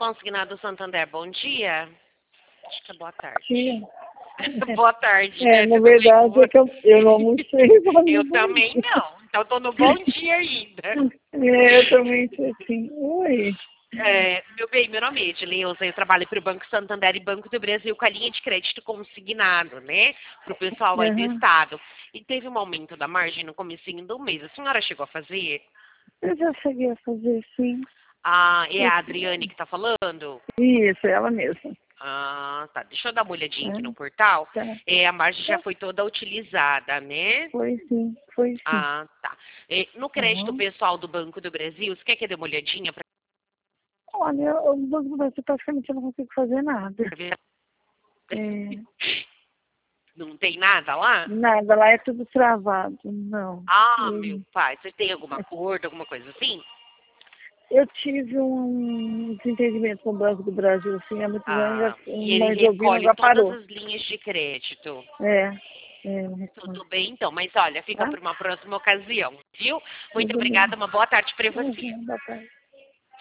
Consignado Santander, bom dia. Acho que é boa tarde. Sim. Boa tarde. Na verdade é que eu não almocei. Eu também não. Então eu tô no bom dia ainda. Eu também sou assim. Oi. Meu bem, meu nome é Edileuza, eu trabalho para o Banco Santander e Banco do Brasil com a linha de crédito consignado, né? Para o pessoal aí do estado. E teve um aumento da margem no comecinho do mês. A senhora chegou a fazer? Eu já cheguei a fazer, sim. Ah, é a Adriane que está falando? Isso, ela mesma. Ah, tá. Deixa eu dar uma olhadinha aqui no portal. Tá. A margem já foi toda utilizada, né? Foi sim, foi sim. Ah, tá. No crédito pessoal do Banco do Brasil, você quer que eu dê uma olhadinha para Olha, o Banco do Brasil praticamente eu não consigo fazer nada. ver? É, Não tem nada lá? nada, lá é tudo travado. Não. Ah, meu pai, você tem alguma acordo, alguma coisa assim? Eu tive um desentendimento com o Banco do Brasil, assim, há muitos anos, E ele mas eu vi, recolhe já todas parou. as linhas de crédito. Não recordo. Tudo bem, então. Mas olha, fica Tá? para uma próxima ocasião, viu? Muito Tudo bem. obrigada, uma boa tarde para você. Boa tarde.